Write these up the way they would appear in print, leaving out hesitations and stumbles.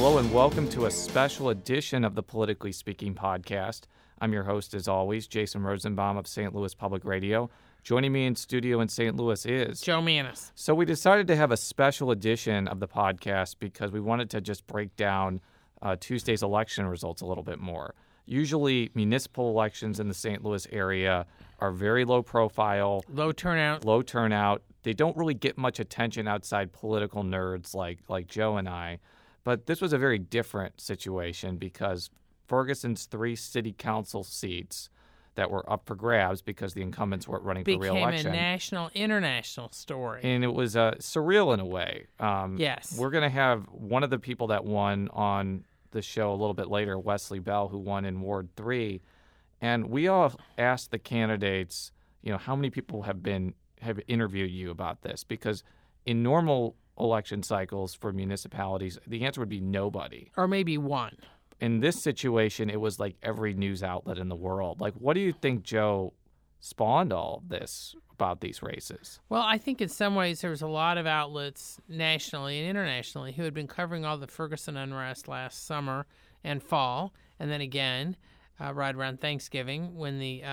Hello and welcome to a special edition of the Politically Speaking podcast. I'm your host, as always, Jason Rosenbaum of St. Louis Public Radio. Joining me in studio in St. Louis is Joe Manis. So we decided to have a special edition of the podcast because we wanted to just break down Tuesday's election results a little bit more. Usually municipal elections in the St. Louis area are very low profile. Low turnout. They don't really get much attention outside political nerds like Joe and I. But this was a very different situation because Ferguson's 3 city council seats that were up for grabs because the incumbents weren't running for re-election. Became a national, international story. And it was surreal in a way. Yes. We're going to have one of the people that won on the show a little bit later, Wesley Bell, who won in Ward 3. And we all asked the candidates, how many people have interviewed you about this? Because in normal election cycles for municipalities, the answer would be nobody. Or maybe one. In this situation, it was like every news outlet in the world. Like, what do you think, Joe, spawned all of this about these races? Well, I think in some ways there was a lot of outlets nationally and internationally who had been covering all the Ferguson unrest last summer and fall, and then again right around Thanksgiving when the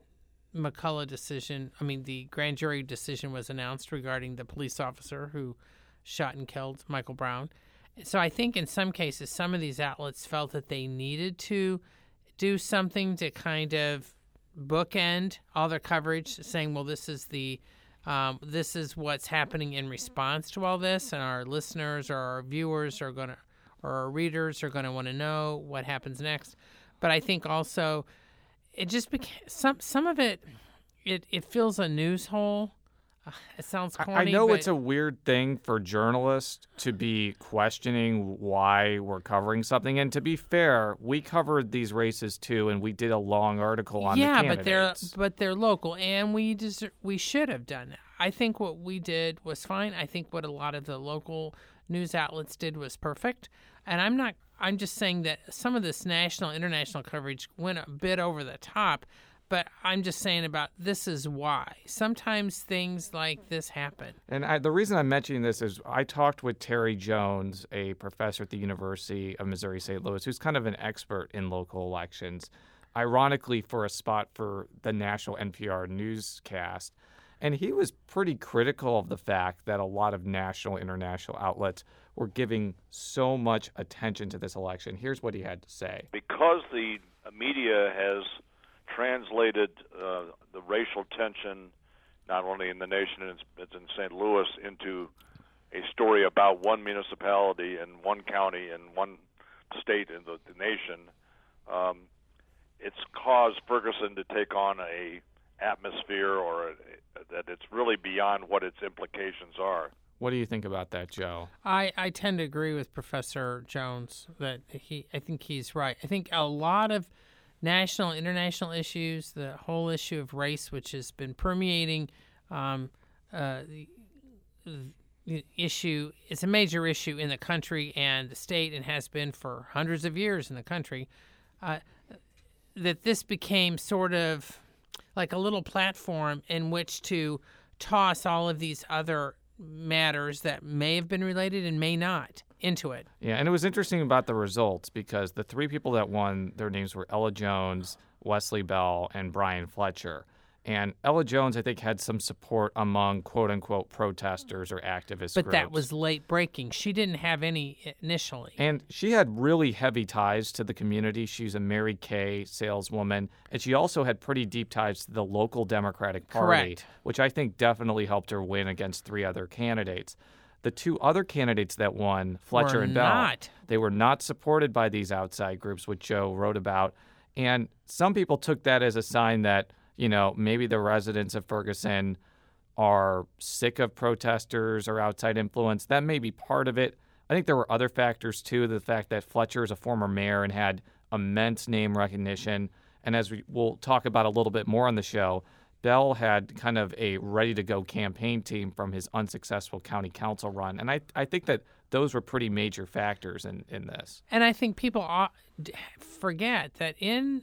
the grand jury decision was announced regarding the police officer who shot and killed Michael Brown. So I think in some cases, some of these outlets felt that they needed to do something to kind of bookend all their coverage, saying, well, this is what's happening in response to all this, and our listeners or our viewers or our readers are going to want to know what happens next. But I think also it just became some of it fills a news hole. It sounds corny. I know but it's a weird thing for journalists to be questioning why we're covering something. And to be fair, we covered these races too, and we did a long article on the candidates. but they're local, and we should have done it. I think what we did was fine. I think what a lot of the local news outlets did was perfect. And I'm just saying that some of this national, international coverage went a bit over the top. But I'm just saying about this is why. Sometimes things like this happen. And the reason I'm mentioning this is I talked with Terry Jones, a professor at the University of Missouri-St. Louis, who's kind of an expert in local elections, ironically for a spot for the national NPR newscast. And he was pretty critical of the fact that a lot of national, international outlets were giving so much attention to this election. Here's what he had to say. Because the media has translated the racial tension, not only in the nation, it's in St. Louis, into a story about one municipality and one county and one state in the nation. It's caused Ferguson to take on a atmosphere that it's really beyond what its implications are. What do you think about that, Joe? I tend to agree with Professor Jones that I think he's right. I think a lot of national, international issues, the whole issue of race, which has been permeating the issue, it's a major issue in the country and the state and has been for hundreds of years in the country, that this became sort of like a little platform in which to toss all of these other matters that may have been related and may not into it. Yeah, and it was interesting about the results because the 3 people that won, their names were Ella Jones, Wesley Bell, and Brian Fletcher. And Ella Jones, I think, had some support among quote-unquote protesters or activist But groups. that was late breaking. She didn't have any initially. And she had really heavy ties to the community. She's a Mary Kay saleswoman. And she also had pretty deep ties to the local Democratic Party, Correct. which I think definitely helped her win against 3 other candidates. The 2 other candidates that won, Fletcher and Bell, they were not supported by these outside groups, which Joe wrote about. And some people took that as a sign that, maybe the residents of Ferguson are sick of protesters or outside influence. That may be part of it. I think there were other factors, too. The fact that Fletcher is a former mayor and had immense name recognition. And as we'll talk about a little bit more on the show, Bell had kind of a ready-to-go campaign team from his unsuccessful county council run. And I think that those were pretty major factors in this. And I think people forget that in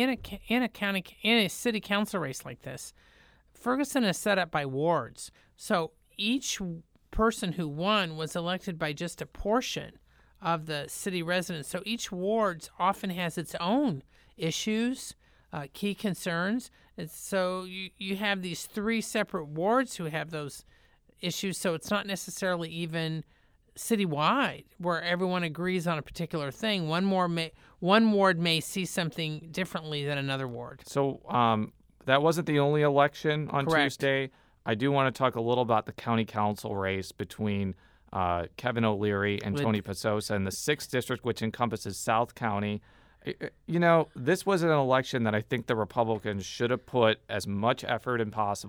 a city council race like this, Ferguson is set up by wards. So each person who won was elected by just a portion of the city residents. So each ward often has its own issues, key concerns. And so you have these 3 separate wards who have those issues. So it's not necessarily even citywide where everyone agrees on a particular thing. One ward may see something differently than another ward. So that wasn't the only election on Correct. Tuesday. I do want to talk a little about the county council race between Kevin O'Leary and Tony Passosa in the 6th district, which encompasses South County. You know, this was an election that I think the Republicans should have put as much effort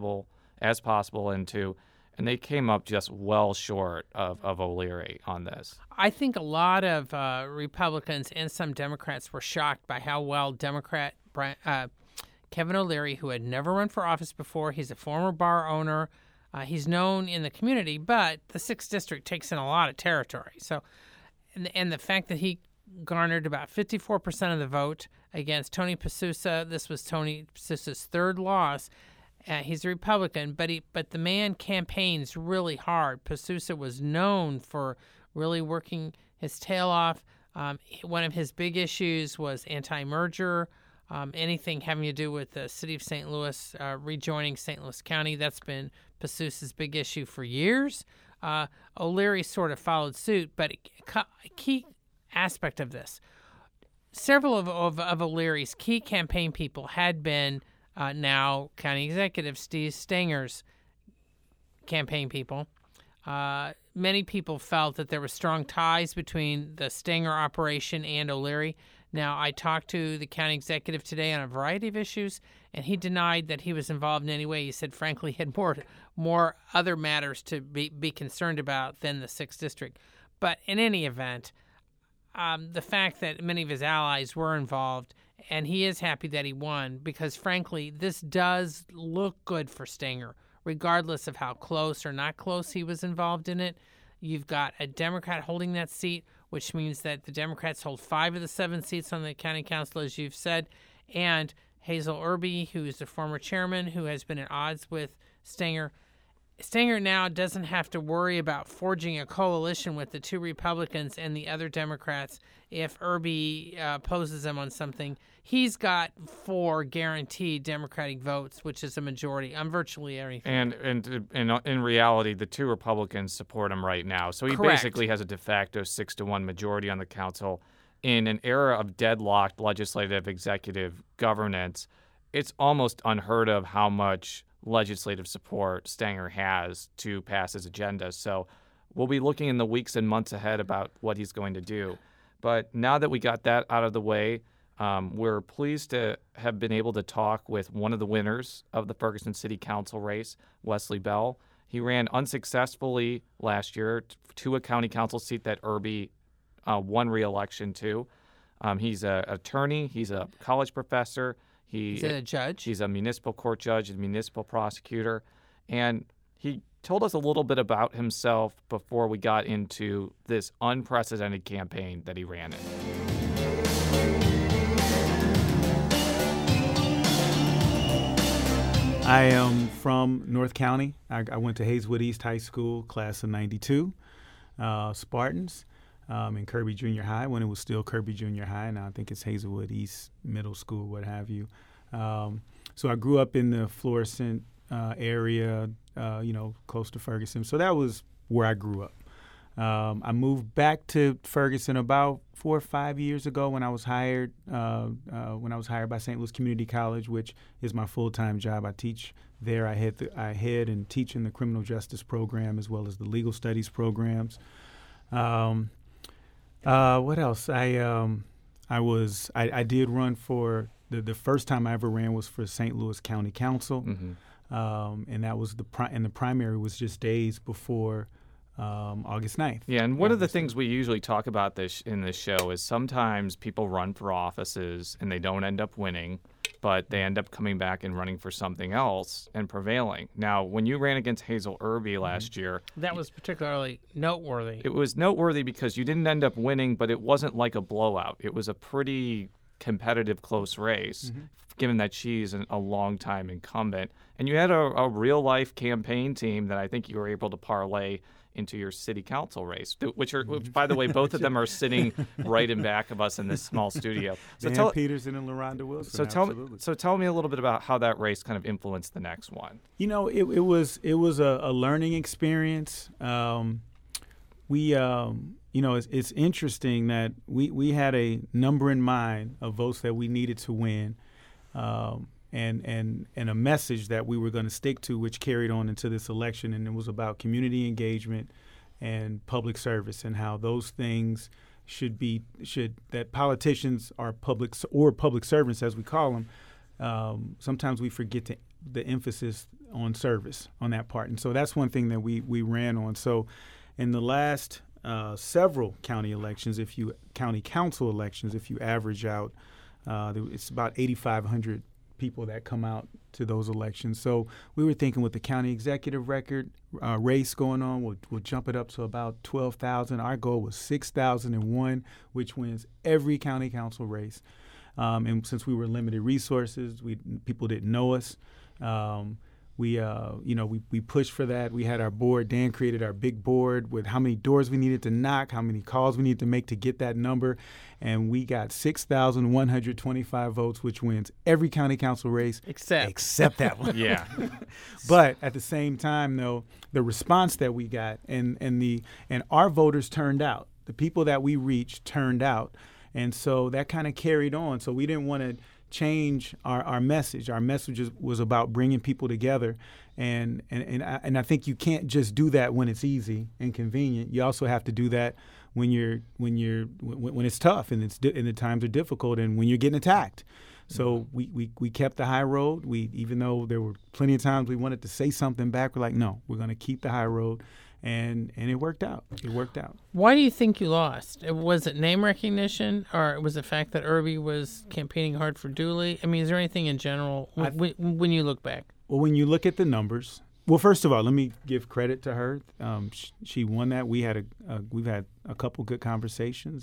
as possible into, and they came up just well short of O'Leary on this. I think a lot of Republicans and some Democrats were shocked by how well Democrat Kevin O'Leary, who had never run for office before, he's a former bar owner, he's known in the community, but the 6th district takes in a lot of territory. So, and the fact that he garnered about 54% of the vote against Tony Passosa. This was Tony Passosa's 3rd loss. He's a Republican, but the man campaigns really hard. Passosa was known for really working his tail off. One of his big issues was anti-merger, anything having to do with the city of St. Louis rejoining St. Louis County. That's been Passosa's big issue for years. O'Leary sort of followed suit, but a key aspect of this, several of O'Leary's key campaign people had been now County Executive Steve Stanger's campaign people. Many people felt that there were strong ties between the Stanger operation and O'Leary. Now, I talked to the county executive today on a variety of issues, and he denied that he was involved in any way. He said, frankly, he had more other matters to be concerned about than the 6th district. But in any event, the fact that many of his allies were involved, and he is happy that he won, because frankly, this does look good for Stanger, regardless of how close or not close he was involved in it. You've got a Democrat holding that seat, which means that the Democrats hold 5 of the 7 seats on the county council, as you've said, and Hazel Irby, who is the former chairman, who has been at odds with Stanger. Stanger now doesn't have to worry about forging a coalition with the 2 Republicans and the other Democrats if Irby opposes them on something. He's got 4 guaranteed Democratic votes, which is a majority on virtually everything. And in reality, the 2 Republicans support him right now. So he Correct. basically has a de facto 6-1 majority on the council. In an era of deadlocked legislative executive governance, it's almost unheard of how much legislative support Stanger has to pass his agenda. So we'll be looking in the weeks and months ahead about what he's going to do. But now that we got that out of the way, we're pleased to have been able to talk with one of the winners of the Ferguson City Council race, Wesley Bell. He ran unsuccessfully last year to a county council seat that Irby won re-election to. He's an attorney. He's a college professor. He's a judge. He's a municipal court judge, a municipal prosecutor. And he told us a little bit about himself before we got into this unprecedented campaign that he ran in. I am from North County. I went to Hazelwood East High School, class of 92, Spartans, in Kirby Junior High when it was still Kirby Junior High. Now I think it's Hazelwood East Middle School, what have you. So I grew up in the Florissant area, close to Ferguson. So that was where I grew up. I moved back to Ferguson about 4 or 5 years ago when I was hired by St. Louis Community College, which is my full-time job. I teach there. I head and teach in the criminal justice program as well as the legal studies programs. What else? I did run for the first time I ever ran was for St. Louis County Council, and that was the primary was just days before August 9th. Yeah, and one of the things we usually talk about in this show is sometimes people run for offices and they don't end up winning, but they end up coming back and running for something else and prevailing. Now, when you ran against Hazel Irby last year, that was particularly noteworthy. It was noteworthy because you didn't end up winning, but it wasn't like a blowout. It was a pretty competitive, close race, given that she's a long-time incumbent. And you had a real-life campaign team that I think you were able to parlay into your city council race, which, by the way, both of them are sitting right in back of us in this small studio. So Dan Peterson and LaRonda Wilson. So tell me a little bit about how that race kind of influenced the next one. You know, it was a learning experience. You know, it's interesting that we had a number in mind of votes that we needed to win, and a message that we were going to stick to, which carried on into this election, and it was about community engagement and public service, and how those things that politicians are public servants, as we call them. Sometimes we forget the emphasis on service on that part, and so that's one thing that we ran on. So in the last several county elections, county council elections, if you average out, it's about 8,500 people that come out to those elections. So we were thinking with the county executive record race going on, we'll jump it up to about 12,000. Our goal was 6,001, which wins every county council race. And since we were limited resources, people didn't know us. We pushed for that. We had our board. Dan created our big board with how many doors we needed to knock, how many calls we needed to make to get that number. And we got 6,125 votes, which wins every county council race except that one. Yeah. But at the same time, though, the response that we got and our voters turned out. The people that we reached turned out. And so that kind of carried on. So we didn't want to change our message. Our message was about bringing people together, and I think you can't just do that when it's easy and convenient. You also have to do that when it's tough and the times are difficult and when you're getting attacked. So we kept the high road. Even though there were plenty of times we wanted to say something back, we're like, no, we're going to keep the high road. And it worked out. Why do you think you lost? Was it name recognition, or was it the fact that Irby was campaigning hard for Dooley? I mean, is there anything in general when you look back? Well, when you look at the numbers, well, first of all, let me give credit to her. She won that. We've had a couple good conversations,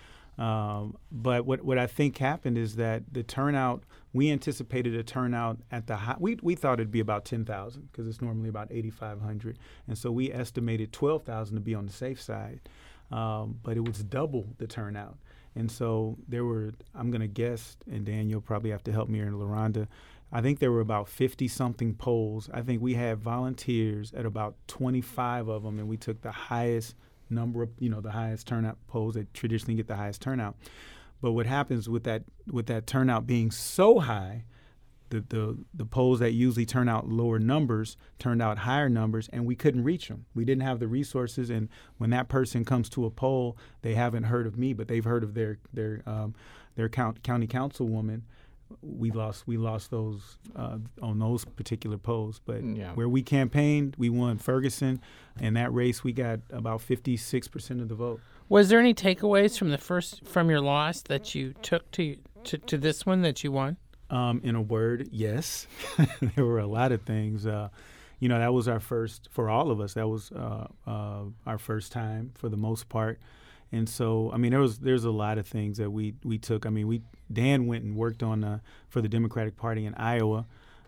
but what I think happened is that the turnout. We anticipated a turnout at the high. We thought it'd be about 10,000 because it's normally about 8,500, and so we estimated 12,000 to be on the safe side, but it was double the turnout. And so there were, I'm going to guess, and Dan, you'll probably have to help me, or LaRonda, I think there were about 50-something polls. I think we had volunteers at about 25 of them, and we took the highest number of, the highest turnout polls that traditionally get the highest turnout. But what happens with that turnout being so high, the polls that usually turn out lower numbers turned out higher numbers, and we couldn't reach them. We didn't have the resources, and when that person comes to a poll, they haven't heard of me, but they've heard of their county councilwoman. We lost those on those particular polls, but where we campaigned, we won Ferguson. In that race, we got about 56% of the vote. Was there any takeaways from your loss that you took to this one that you won? In a word, yes. There were a lot of things. That was our first for all of us. That was our first time for the most part. And so, I mean, there's a lot of things that we took. I mean, Dan went and worked on for the Democratic Party in Iowa,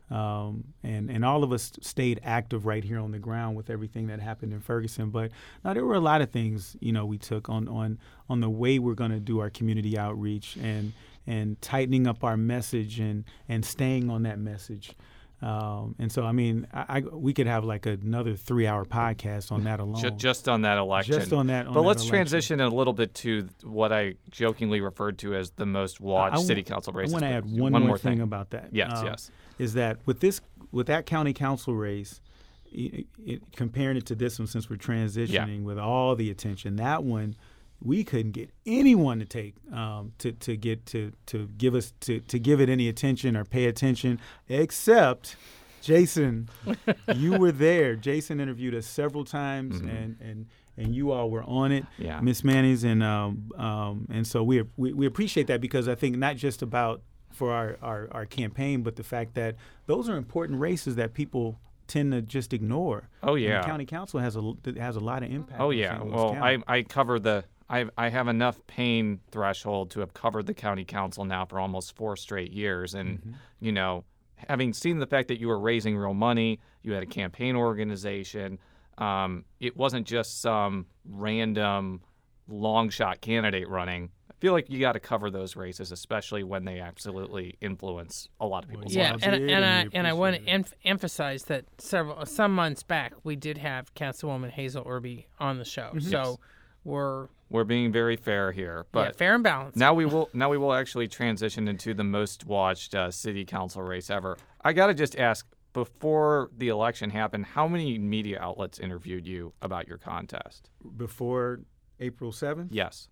and all of us stayed active right here on the ground with everything that happened in Ferguson. But no, there were a lot of things we took on the way we're going to do our community outreach and tightening up our message and staying on that message. And so, I mean, we could have like another 3-hour podcast on that alone. Just on that election. Just on that. But let's transition a little bit to what I jokingly referred to as the most watched city council races. I want to add one more thing about that. Yes. Is that with that county council race, comparing it to this one, since we're transitioning with all the attention, that one, we couldn't get anyone to take to give it any attention or pay attention, except Jason. You were there. Jason interviewed us several times, and you all were on it, Miss Manny's, and so we appreciate that, because I think not just about for our campaign, but the fact that those are important races that people tend to just ignore. Oh yeah, and the county council has a lot of impact. Oh yeah, well I cover I have enough pain threshold to have covered the county council now for almost 4 straight years. And, having seen the fact that you were raising real money, you had a campaign organization, it wasn't just some random long shot candidate running. I feel like you got to cover those races, especially when they absolutely influence a lot of people's lives. And I want to emphasize that some months back we did have Councilwoman Hazel Irby on the show, so we're being very fair here, but fair and balanced. Now we will actually transition into the most watched city council race ever. I got to just ask, before the election happened, how many media outlets interviewed you about your contest? Before April 7th? Yes.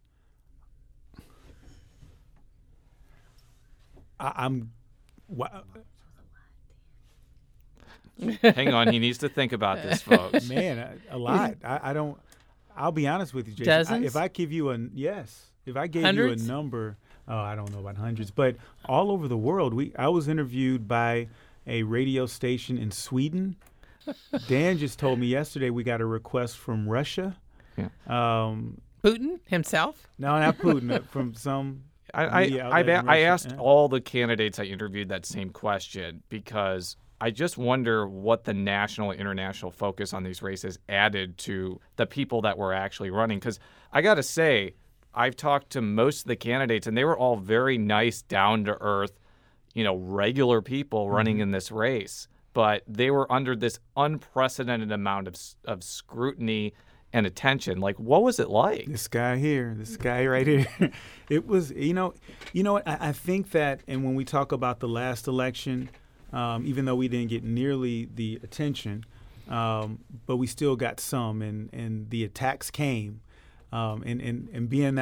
I'm. Hang on, he needs to think about this, folks. Man, a lot. I don't. I'll be honest with you, Jason. Dozens? If I gave you a Hundreds? you a number, I don't know about hundreds, but all over the world. I was interviewed by a radio station in Sweden. Dan just told me yesterday we got a request from Russia. Yeah. Putin himself? No, not Putin. From some. I asked all the candidates I interviewed that same question because I just wonder what the national and international focus on these races added to the people that were actually running. Because I got to say, I've talked to most of the candidates, and they were all very nice, down-to-earth, regular people running in this race. But they were under this unprecedented amount of scrutiny and attention. Like, what was it like? This guy right here. It was, what I think that, and when we talk about the last election, even though we didn't get nearly the attention, but we still got some, and the attacks came, and being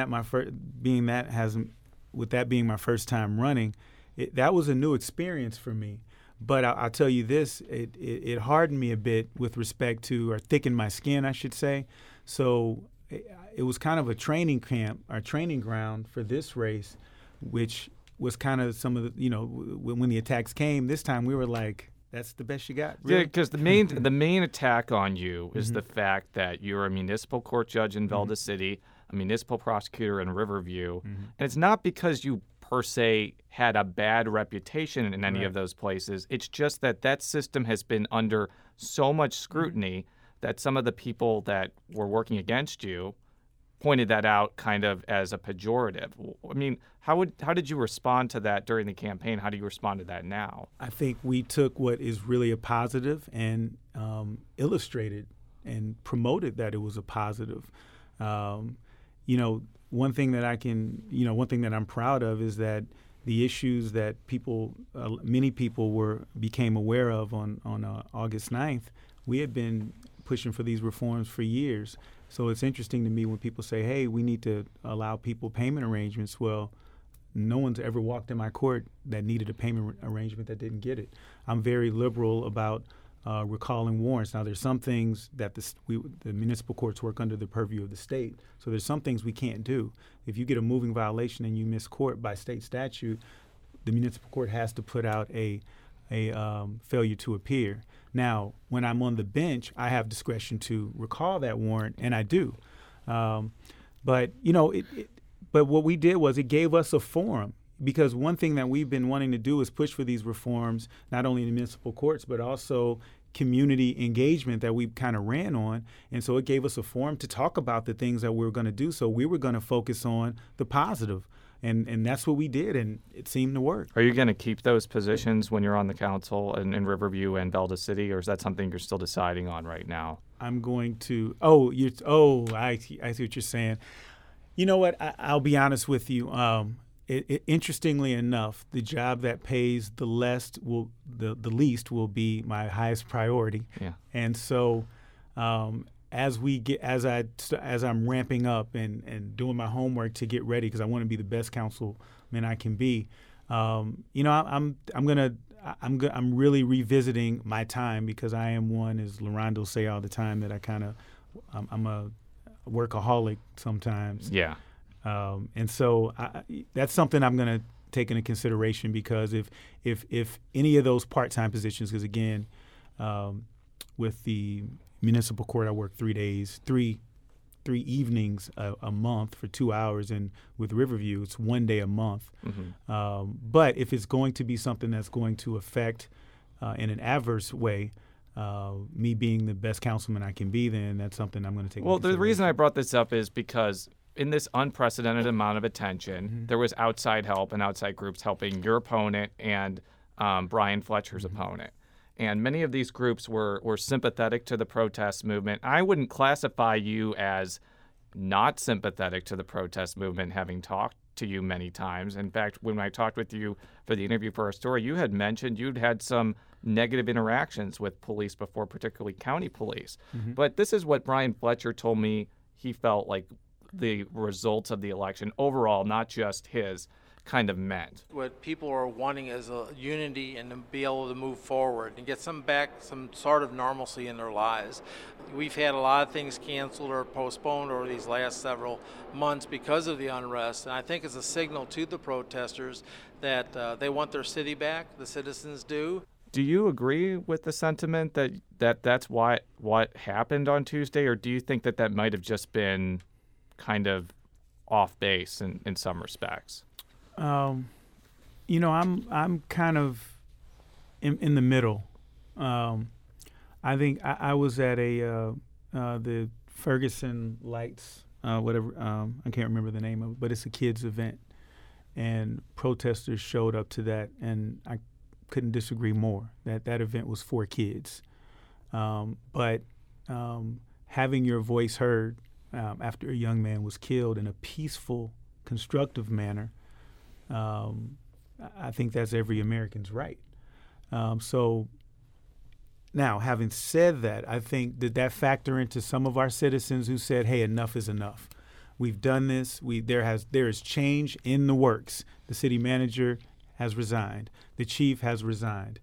my first time running, that was a new experience for me. But I'll tell you this, it hardened me a bit with respect to, or thickened my skin, I should say. So it was kind of a training camp, or training ground for this race, which was kind of some of the, when the attacks came this time, we were like, that's the best you got. Really? Yeah, because the main attack on you is the fact that you're a municipal court judge in Valda City, a municipal prosecutor in Riverview, and it's not because you per se had a bad reputation in any of those places. It's just that system has been under so much scrutiny that some of the people that were working against you pointed that out kind of as a pejorative. I mean, how did you respond to that during the campaign? How do you respond to that now? I think we took what is really a positive and illustrated and promoted that it was a positive. One thing that I'm proud of is that the issues that many people became aware of on August 9th, we had been pushing for these reforms for years. So it's interesting to me when people say, hey, we need to allow people payment arrangements. Well, no one's ever walked in my court that needed a payment arrangement that didn't get it. I'm very liberal about recalling warrants. Now, there's some things that the municipal courts work under the purview of the state. So there's some things we can't do. If you get a moving violation and you miss court by state statute, the municipal court has to put out a failure to appear. Now, when I'm on the bench, I have discretion to recall that warrant, and I do. But what we did was it gave us a forum, because one thing that we've been wanting to do is push for these reforms, not only in the municipal courts, but also community engagement that we kind of ran on. And so it gave us a forum to talk about the things that we were going to do. So we were going to focus on the positive. And that's what we did, and it seemed to work. Are you going to keep those positions when you're on the council in Riverview and Valda City, or is that something you're still deciding on right now? I'm going to. I see what you're saying. You know what? I'll be honest with you. Interestingly enough, the job that pays the least will be my highest priority. Yeah. And so, as I'm ramping up and doing my homework to get ready, because I want to be the best councilman I can be, I'm really revisiting my time, because I am one, as Larondo say all the time, that I'm a workaholic sometimes. Yeah. And so that's something I'm going to take into consideration, because if any of those part-time positions, because again, with the municipal court, I work 3 days, three evenings a month for 2 hours, and with Riverview, it's 1 day a month. Mm-hmm. But if it's going to be something that's going to affect in an adverse way me being the best councilman I can be, then that's something I'm going to take. Well, the reason I brought this up is because in this unprecedented amount of attention, there was outside help and outside groups helping your opponent and Brian Fletcher's opponent. And many of these groups were sympathetic to the protest movement. I wouldn't classify you as not sympathetic to the protest movement, having talked to you many times. In fact, when I talked with you for the interview for our story, you had mentioned you'd had some negative interactions with police before, particularly county police. But this is what Brian Fletcher told me he felt like the results of the election overall, not just his, kind of meant. What people are wanting is a unity and to be able to move forward and get some sort of normalcy in their lives. We've had a lot of things canceled or postponed over these last several months because of the unrest, and I think it's a signal to the protesters that they want their city back, the citizens do. Do you agree with the sentiment that's what happened on Tuesday, or do you think that might have just been kind of off base in some respects? I'm kind of in the middle. I think I was at the Ferguson Lights, whatever. I can't remember the name of it, but it's a kids event, and protesters showed up to that, and I couldn't disagree more that event was for kids. But having your voice heard after a young man was killed in a peaceful, constructive manner, I think that's every American's right. So now, having said that, I think that factor into some of our citizens who said, hey, enough is enough. We've done this. There is change in the works. The city manager has resigned. The chief has resigned.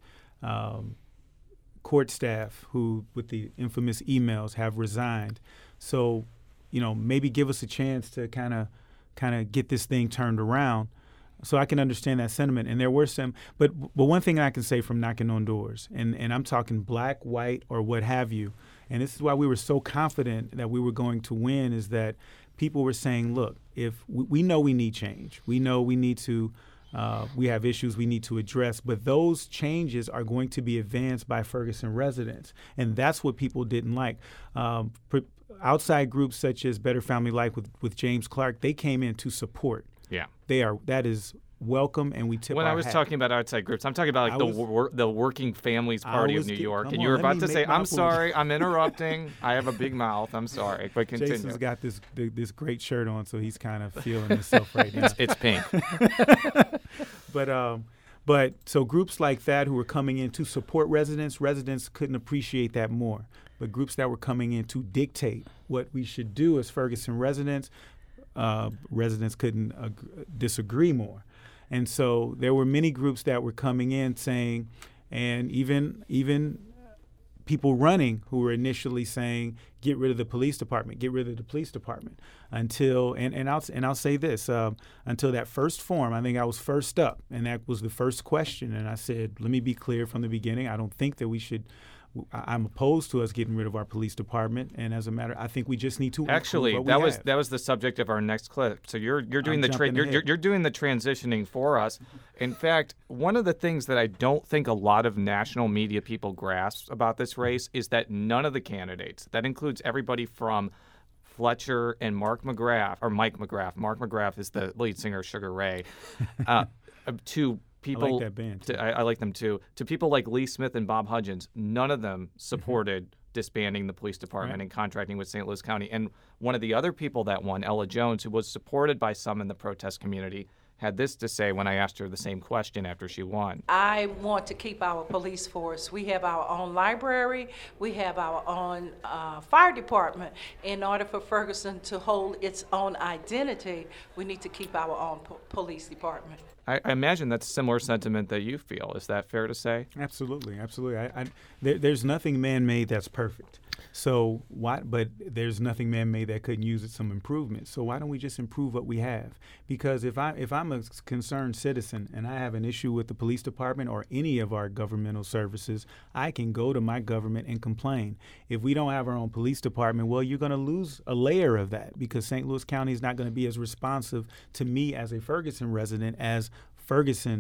Court staff, who with the infamous emails, have resigned. So, maybe give us a chance to kind of get this thing turned around. So I can understand that sentiment. And there were some, but one thing I can say from knocking on doors, and I'm talking black, white, or what have you, and this is why we were so confident that we were going to win, is that people were saying, look, if we know we need change, we know we need to, we have issues we need to address, but those changes are going to be advanced by Ferguson residents. And that's what people didn't like. Outside groups such as Better Family Life with James Clark, they came in to support. Yeah, that is welcome, and we tip our hat. When I was talking about outside groups, I'm talking about the Working Families Party of New York, and you were about to say, "I'm sorry, I'm interrupting. I have a big mouth. I'm sorry." But continue. Jason's got this great shirt on, so he's kind of feeling himself right now. It's pink. But so groups like that who were coming in to support residents couldn't appreciate that more. But groups that were coming in to dictate what we should do as Ferguson residents couldn't disagree more. And so there were many groups that were coming in saying, and even people running who were initially saying, get rid of the police department, until, and I'll say this, until that first forum. I think I was first up, and that was the first question. And I said, let me be clear from the beginning. I don't think that we should. I'm opposed to us getting rid of our police department, and as a matter, I think we just need to. Actually, that was the subject of our next clip. So you're doing you're doing the transitioning for us. In fact, one of the things that I don't think a lot of national media people grasp about this race is that none of the candidates, that includes everybody from Fletcher and Mike McGrath. Mark McGrath is the lead singer of Sugar Ray. To people, I like that band. I like them too. To people like Lee Smith and Bob Hudgens, none of them supported disbanding the police department and contracting with St. Louis County. And one of the other people that won, Ella Jones, who was supported by some in the protest community, had this to say when I asked her the same question after she won. I want to keep our police force. We have our own library. We have our own fire department. In order for Ferguson to hold its own identity, we need to keep our own police department. I imagine that's a similar sentiment that you feel. Is that fair to say? Absolutely. There's nothing man-made that's perfect. So but there's nothing man-made that couldn't use some improvement. So why don't we just improve what we have? Because if I'm a concerned citizen and I have an issue with the police department or any of our governmental services, I can go to my government and complain. If we don't have our own police department, well, you're going to lose a layer of that, because St. Louis County is not going to be as responsive to me as a Ferguson resident as Ferguson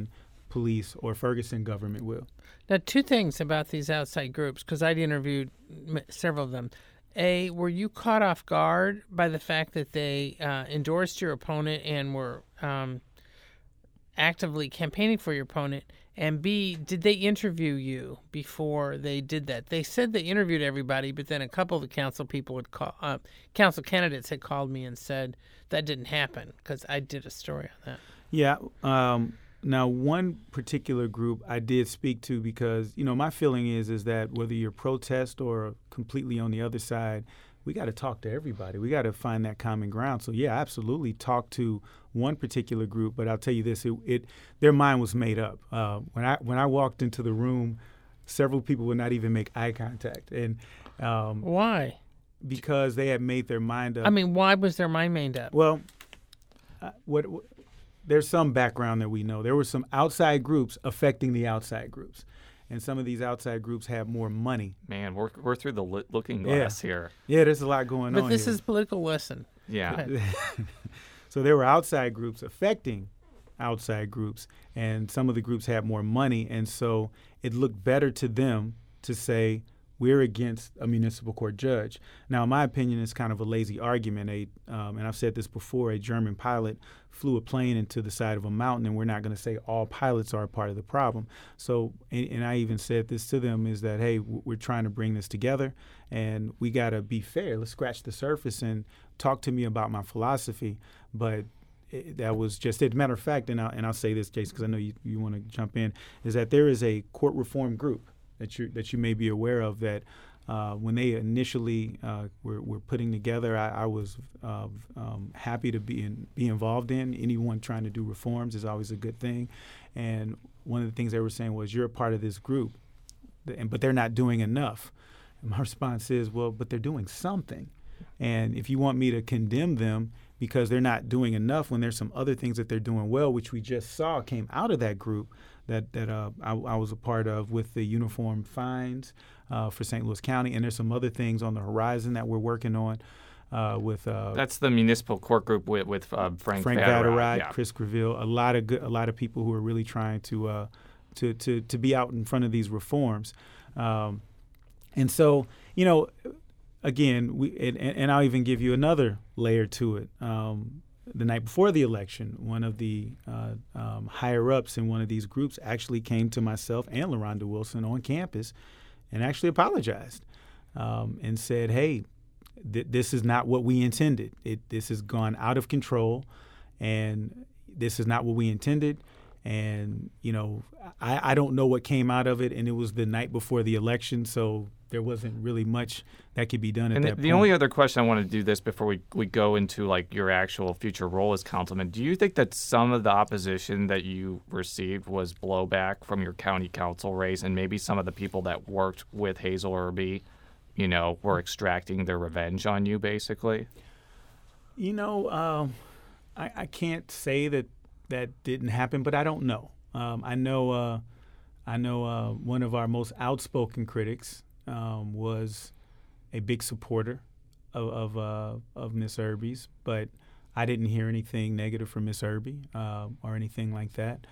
police or Ferguson government will. Now, two things about these outside groups, because I'd interviewed several of them. A, were you caught off guard by the fact that they endorsed your opponent and were actively campaigning for your opponent? And B, did they interview you before they did that? They said they interviewed everybody, but then a couple of the council people council candidates had called me and said that didn't happen, because I did a story on that. Yeah. Now, one particular group I did speak to because, my feeling is that whether you're protest or completely on the other side, we got to talk to everybody. We got to find that common ground. So, yeah, absolutely talk to one particular group. But I'll tell you this, their mind was made up. When I walked into the room, several people would not even make eye contact. And why? Because they had made their mind up. I mean, why was their mind made up? Well, there's some background that we know. There were some outside groups affecting the outside groups. And some of these outside groups have more money. Man, we're through the looking glass here. Yeah, there's a lot going on. But this here. is political lesson. Yeah. So there were outside groups affecting outside groups, and some of the groups had more money. And so it looked better to them to say, we're against a municipal court judge. Now, in my opinion, it's kind of a lazy argument. And I've said this before, a German pilot flew a plane into the side of a mountain, and we're not going to say all pilots are a part of the problem. So, and I even said this to them, is that, hey, we're trying to bring this together, and we got to be fair. Let's scratch the surface and talk to me about my philosophy. But that was just it. Matter of fact, and I'll say this, Jason, because I know you want to jump in, is that there is a court reform group that you may be aware of that when they initially were putting together, I was happy to be involved in. Anyone trying to do reforms is always a good thing. And one of the things they were saying was, you're a part of this group, but they're not doing enough. And my response is, well, but they're doing something. And if you want me to condemn them because they're not doing enough when there's some other things that they're doing well, which we just saw came out of that group that I was a part of with the uniform fines for St. Louis County. And there's some other things on the horizon that we're working on with that's the municipal court group with Frank Vatterott, yeah. Chris Greville, a lot of people who are really trying to be out in front of these reforms. And so, again, and I'll even give you another layer to it. The night before the election, one of the higher-ups in one of these groups actually came to myself and LaRonda Wilson on campus and actually apologized and said, hey, this is not what we intended. This has gone out of control, and this is not what we intended. And, I don't know what came out of it, and it was the night before the election, so there wasn't really much that could be done at that point. The only other question I want to do this before we go into like your actual future role as councilman, do you think that some of the opposition that you received was blowback from your county council race, and maybe some of the people that worked with Hazel Irby, were extracting their revenge on you, basically? I can't say that didn't happen, but I don't know. I know one of our most outspoken critics was a big supporter of Miss Irby's, but I didn't hear anything negative from Miss Irby or anything like that.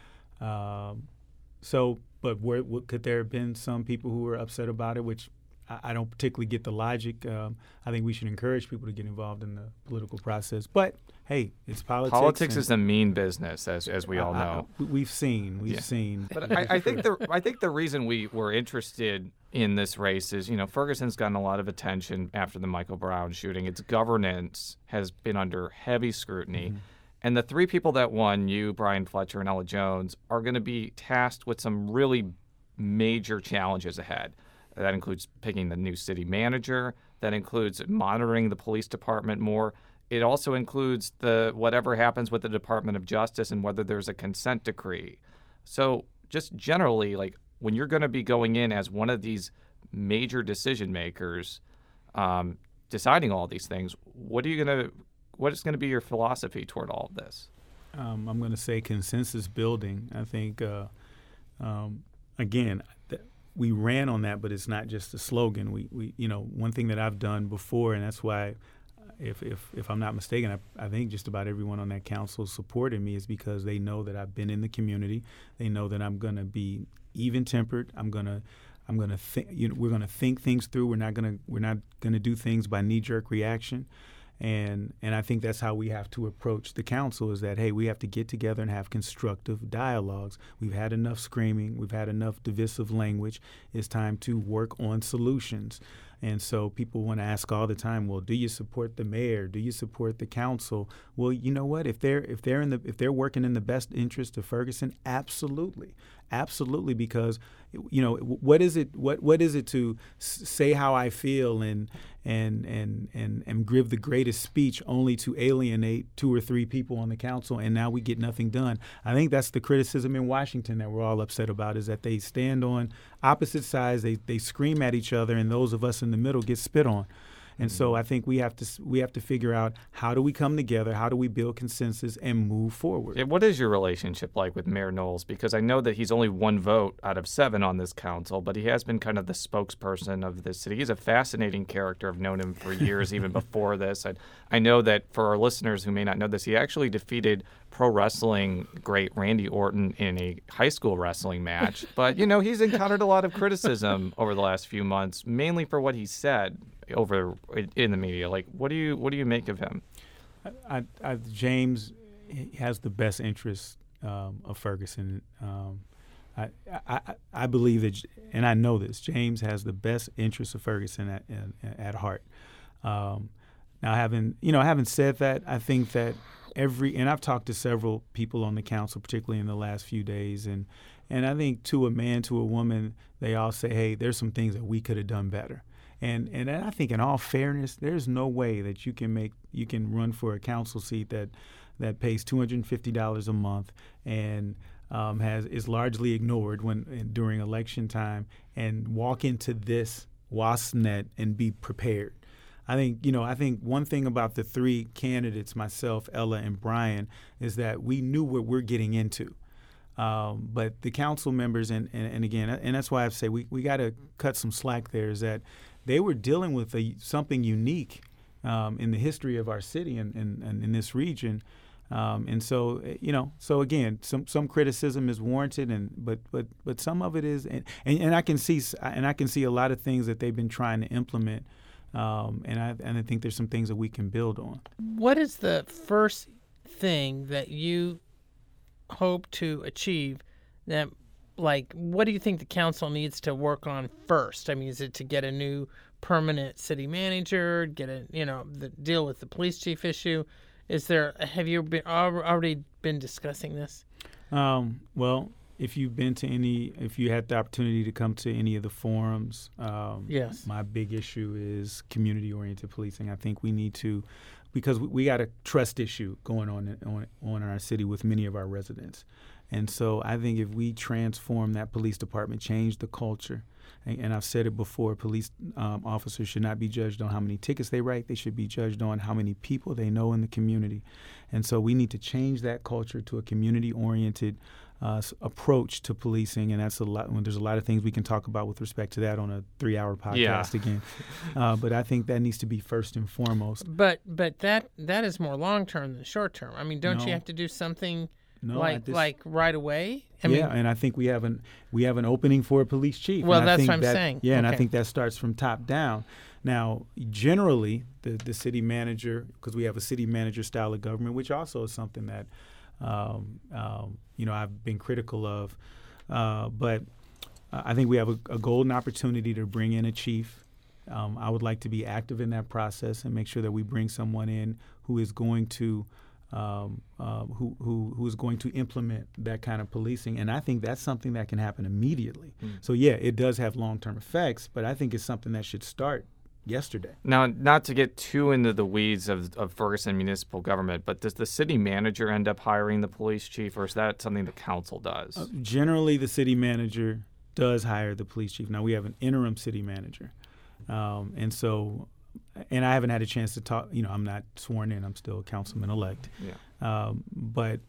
But could there have been some people who were upset about it, which I don't particularly get the logic. I think we should encourage people to get involved in the political process. But, hey, it's politics. Politics is a mean business, as we all know. We've seen. But I think the reason we were interested in this race is, Ferguson's gotten a lot of attention after the Michael Brown shooting. Its governance has been under heavy scrutiny. Mm-hmm. And the three people that won, you, Brian Fletcher, and Ella Jones, are going to be tasked with some really major challenges ahead. That includes picking the new city manager. That includes monitoring the police department more. It also includes whatever happens with the Department of Justice and whether there's a consent decree. So just generally, like when you're going to be going in as one of these major decision makers, deciding all these things, what is going to be your philosophy toward all of this? I'm going to say consensus building. I think, again, we ran on that, but it's not just a slogan. We one thing that I've done before, and that's why if I'm not mistaken, I think just about everyone on that council supported me is because they know that I've been in the community. They know that I'm going to be even-tempered. I'm going to think. We're going to think things through. We're not going to do things by knee-jerk reaction. And I think that's how we have to approach the council is that, hey, we have to get together and have constructive dialogues. We've had enough screaming. We've had enough divisive language. It's time to work on solutions. And so people want to ask all the time, well, do you support the mayor? Do you support the council? Well, you know what? If they're working in the best interest of Ferguson, absolutely. Absolutely, because what is it to say how I feel and give the greatest speech only to alienate 2 or 3 people on the council, and now we get nothing done. I think that's the criticism in Washington that we're all upset about, is that they stand on opposite sides, they scream at each other, and those of us in the middle get spit on. And so I think we have to figure out, how do we come together, how do we build consensus and move forward. Yeah, what is your relationship like with Mayor Knowles? Because I know that he's only 1 vote out of 7 on this council, but he has been kind of the spokesperson of this city. He's a fascinating character. I've known him for years, even before this. I know that for our listeners who may not know this, he actually defeated pro wrestling great Randy Orton in a high school wrestling match. But, he's encountered a lot of criticism over the last few months, mainly for what he said over in the media. Like, what do you make of him? James has the best interest of Ferguson. I believe that, and I know this, James has the best interest of Ferguson at heart. Now, having said that, I think that and I've talked to several people on the council, particularly in the last few days, and I think to a man, to a woman, they all say, hey, there's some things that we could have done better. And I think, in all fairness, there's no way that you can run for a council seat that pays $250 a month and is largely ignored during election time, and walk into this wasp's net and be prepared. I think one thing about the 3 candidates, myself, Ella, and Brian, is that we knew what we're getting into. But the council members, and again, and that's why I say we got to cut some slack there, is that they were dealing with something unique in the history of our city and in this region. And so, so again, some criticism is warranted, but some of it is, and I can see a lot of things that they've been trying to implement. And I think there's some things that we can build on. What is the first thing that you hope to achieve that, what do you think the council needs to work on first? I mean, is it to get a new permanent city manager, deal with the police chief issue? Have you already been discussing this? Well, if you had the opportunity to come to any of the forums, yes. My big issue is community-oriented policing. I think we need to, because we got a trust issue going on in our city with many of our residents. And so I think if we transform that police department, change the culture, and I've said it before, police officers should not be judged on how many tickets they write. They should be judged on how many people they know in the community. And so we need to change that culture to a community-oriented approach to policing, and that's a lot. There's a lot of things we can talk about with respect to that on a 3-hour podcast again. But I think that needs to be first and foremost. But that is more long-term than short-term. I mean, don't you have to do something like right away? I mean, and I think we have an opening for a police chief. Well, that's what I'm saying. Yeah, okay. And I think that starts from top down. Now, generally, the city manager, because we have a city manager style of government, which also is something that I've been critical of, but I think we have a golden opportunity to bring in a chief. I would like to be active in that process and make sure that we bring someone in who is going to who is going to implement that kind of policing, and I think that's something that can happen immediately. So it does have long-term effects, but I think it's something that should start yesterday. Now, not to get too into the weeds of Ferguson municipal government, but does the city manager end up hiring the police chief, or is that something the council does? Generally, the city manager does hire the police chief. Now, we have an interim city manager. And I haven't had a chance to talk. I'm not sworn in. I'm still a councilman-elect. Yeah. But,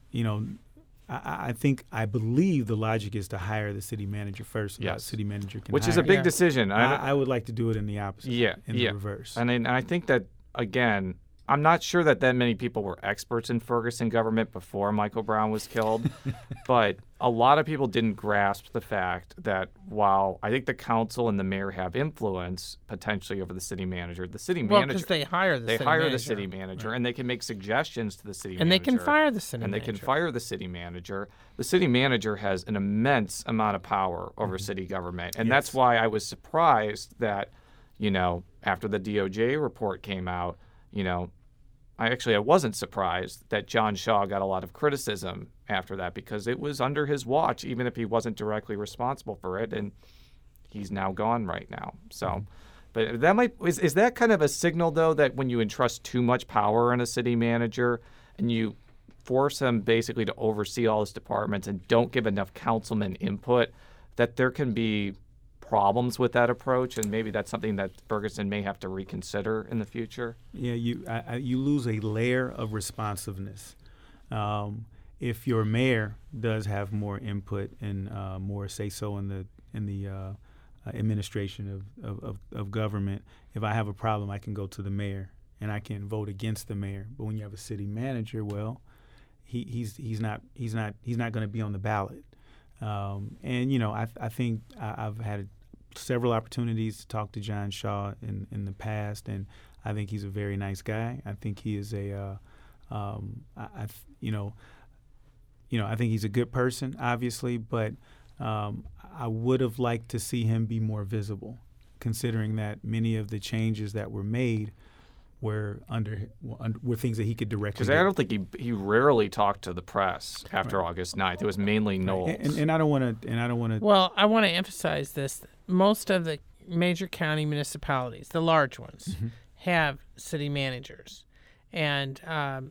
I believe the logic is to hire the city manager first. Yes. The city manager can Which hire. is a big decision. I would like to do it in the opposite. Yeah. In the reverse. And I think that, again, I'm not sure that many people were experts in Ferguson government before Michael Brown was killed, but a lot of people didn't grasp the fact that while I think the council and the mayor have influence potentially over the city manager, the city manager, because they hire the city manager, and they can make suggestions to the city manager, and they can fire the city and manager. they can fire the city manager. The city manager has an immense amount of power over city government, and that's why I was surprised that, after the DOJ report came out, I wasn't surprised that John Shaw got a lot of criticism after that, because it was under his watch, even if he wasn't directly responsible for it, and he's now gone right now. So, but that is that kind of a signal, though, that when you entrust too much power in a city manager and you force him basically to oversee all his departments and don't give enough councilman input, that there can be problems with that approach, and maybe that's something that Ferguson may have to reconsider in the future? Yeah, you lose a layer of responsiveness. If your mayor does have more input and more say-so in the administration of government, if I have a problem, I can go to the mayor and I can vote against the mayor. But when you have a city manager, well, he's not going to be on the ballot. I think I've had several opportunities to talk to John Shaw in the past, and I think he's a very nice guy. I think he is I think he's a good person, obviously, but I would have liked to see him be more visible, considering that many of the changes that were made were things that he could directly do. Because I don't think he rarely talked to the press after August 9th. It was mainly Knowles. And I don't want to. Well, I want to emphasize this. Most of the major county municipalities, the large ones, have city managers, and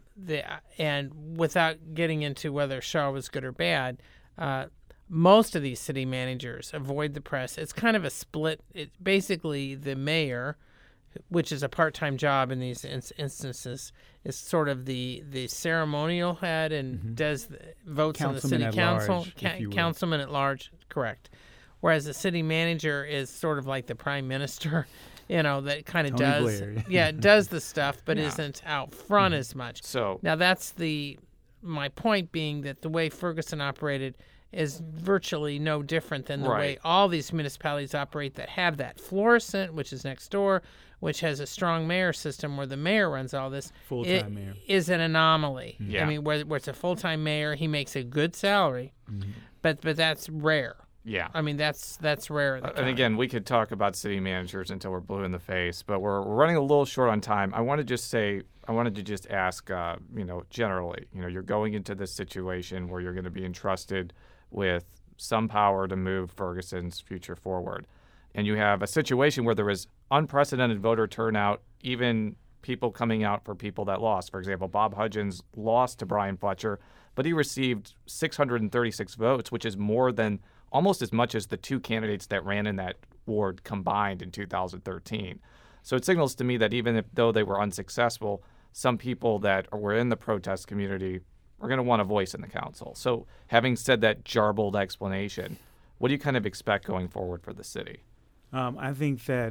without getting into whether Shaw was good or bad, most of these city managers avoid the press. It's kind of a split. It's basically the mayor, which is a part-time job in these instances, is sort of the ceremonial head and does votes on the city council, councilman at large, correct. Whereas the city manager is sort of like the prime minister, that kind of does the stuff, but isn't out front as much. So now that's my point being that the way Ferguson operated is virtually no different than the way all these municipalities operate that have that. Florissant, which is next door, which has a strong mayor system where the mayor runs all this, full-time mayor, is an anomaly. Yeah. I mean, where it's a full-time mayor, he makes a good salary, but that's rare. Yeah. I mean, that's rare. And again, we could talk about city managers until we're blue in the face, but we're running a little short on time. I wanted to just ask, generally, you're going into this situation where you're going to be entrusted with some power to move Ferguson's future forward. And you have a situation where there was unprecedented voter turnout, even people coming out for people that lost. For example, Bob Hudgens lost to Brian Fletcher, but he received 636 votes, which is almost as much as the two candidates that ran in that ward combined in 2013. So it signals to me that even though they were unsuccessful, some people that were in the protest community are going to want a voice in the council. So having said that jarbled explanation, what do you kind of expect going forward for the city? I think that,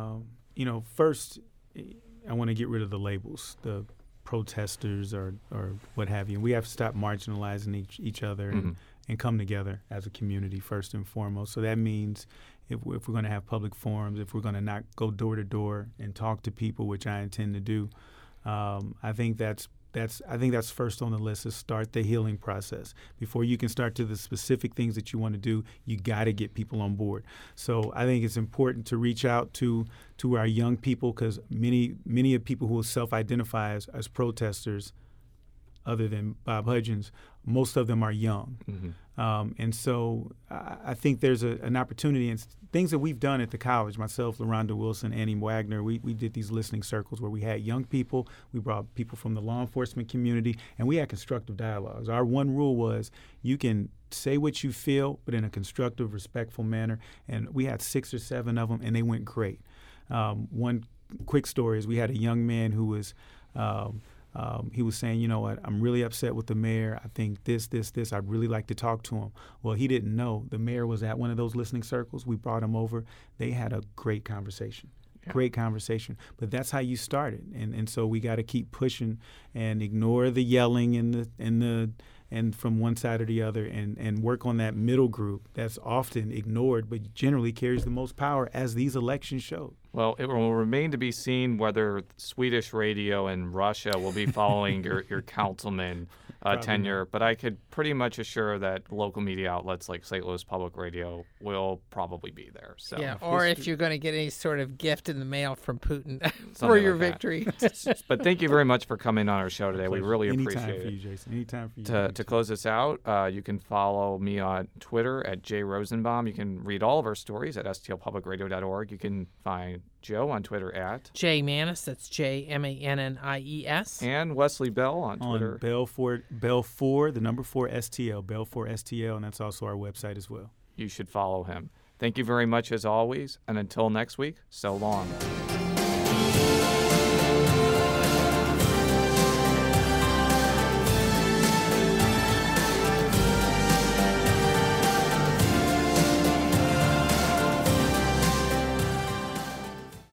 first, I want to get rid of the labels, the protesters or what have you. We have to stop marginalizing each other and come together as a community first and foremost. So that means if we're going to have public forums, if we're going to not go door to door and talk to people, which I intend to do, I think that's first on the list, is start the healing process. Before you can start to the specific things that you want to do, you got to get people on board. So I think it's important to reach out to our young people, because many of people who will self-identify as protesters, other than Bob Hudgens, most of them are young. And so I think there's an opportunity, and things that we've done at the college, myself, LaRonda Wilson, Annie Wagner, we did these listening circles where we had young people, we brought people from the law enforcement community, and we had constructive dialogues. Our one rule was you can say what you feel, but in a constructive, respectful manner, and we had 6 or 7 of them, and they went great. One quick story is we had a young man who was he was saying, you know what, I'm really upset with the mayor. I think this. I'd really like to talk to him. Well, he didn't know the mayor was at one of those listening circles. We brought him over. They had a great conversation. great conversation. But that's how you start it, and so we got to keep pushing and ignore the yelling and from one side or the other, and work on that middle group that's often ignored but generally carries the most power, as these elections showed. Well, it will remain to be seen whether Swedish radio in Russia will be following your councilman tenure, but I could pretty much assure that local media outlets like St. Louis Public Radio will probably be there. So. Yeah, or if you're going to get any sort of gift in the mail from Putin for your victory. But thank you very much for coming on our show today. We really appreciate it. Anytime for you, Jason. Anytime for you. To close this out, you can follow me on Twitter at @JRosenbaum. You can read all of our stories at stlpublicradio.org. You can find Joe on Twitter at Jay Mannies, that's JMANNIES. And Wesley Bell on Twitter. Bell 4, the number 4 STL, Bell 4 STL, and that's also our website as well. You should follow him. Thank you very much as always, and until next week, so long.